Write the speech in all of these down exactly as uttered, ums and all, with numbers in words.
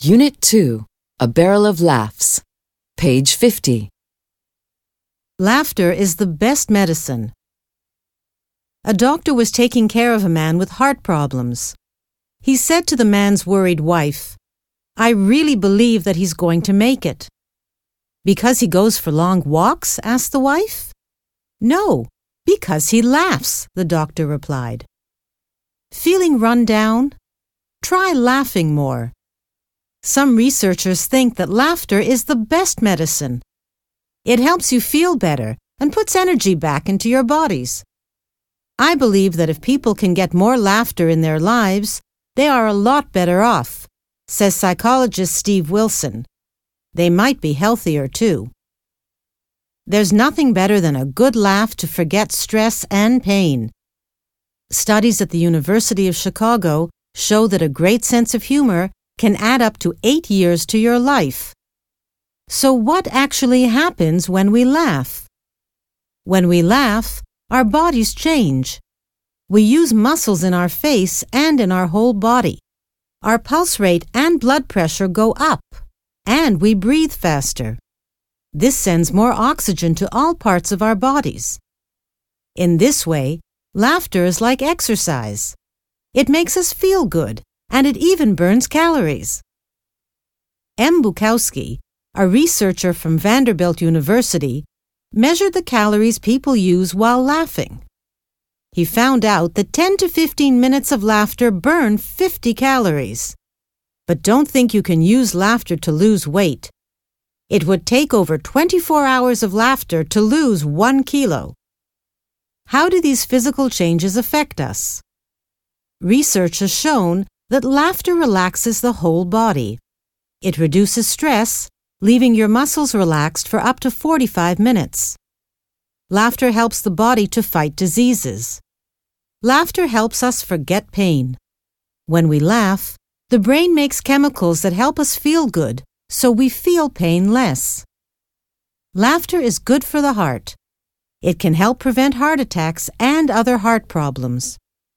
Unit two, A Barrel of Laughs. Page fifty. Laughter is the best medicine. A doctor was taking care of a man with heart problems. He said to the man's worried wife, "I really believe that he's going to make it." "Because he goes for long walks?" asked the wife. "No, because he laughs," the doctor replied. Feeling run down? Try laughing more. Some researchers think that laughter is the best medicine. It helps you feel better and puts energy back into your bodies. I believe that if people can get more laughter in their lives, they are a lot better off, says psychologist Steve Wilson. They might be healthier too. There's nothing better than a good laugh to forget stress and pain. Studies at the University of Chicago show that a great sense of humor can add up to eight years to your life. So what actually happens when we laugh? When we laugh, our bodies change. We use muscles in our face and in our whole body. Our pulse rate and blood pressure go up, and we breathe faster. This sends more oxygen to all parts of our bodies. In this way, laughter is like exercise. It makes us feel good, and it even burns calories. M. Bukowski, a researcher from Vanderbilt University, measured the calories people use while laughing. He found out that ten to fifteen minutes of laughter burn fifty calories. But don't think you can use laughter to lose weight. It would take over twenty-four hours of laughter to lose one kilo. How do these physical changes affect us? Research has shown that laughter relaxes the whole body. It reduces stress, leaving your muscles relaxed for up to forty-five minutes. Laughter helps the body to fight diseases. Laughter helps us forget pain. When we laugh, the brain makes chemicals that help us feel good, so we feel pain less. Laughter is good for the heart. It can help prevent heart attacks and other heart problems.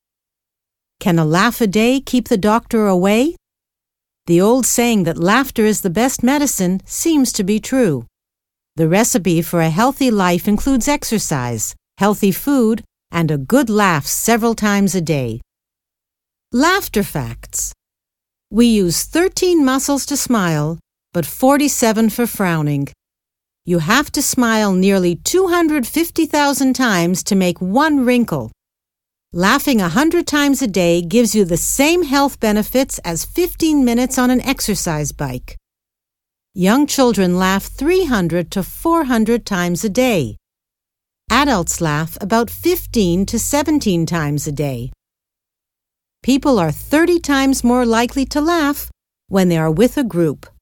Can a laugh a day keep the doctor away? The old saying that laughter is the best medicine seems to be true. The recipe for a healthy life includes exercise, healthy food, and a good laugh several times a day. Laughter facts. We use thirteen muscles to smile, but forty-seven for frowning. You have to smile nearly two hundred fifty thousand times to make one wrinkle. Laughing one hundred times a day gives you the same health benefits as fifteen minutes on an exercise bike. Young children laugh three hundred to four hundred times a day. Adults laugh about fifteen to seventeen times a day. People are thirty times more likely to laugh when they are with a group.